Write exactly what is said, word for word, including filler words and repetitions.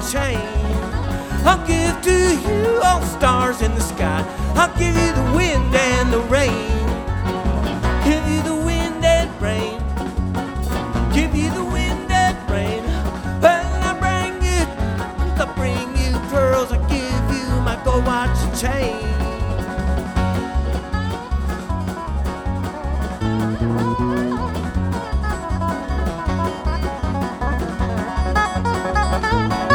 chain. I'll give to you all stars in the sky. I'll give you the wind and the rain. Give you the wind and rain. Give you the wind and rain. Well, I bring you, I bring you pearls. I give you my gold watch and chain.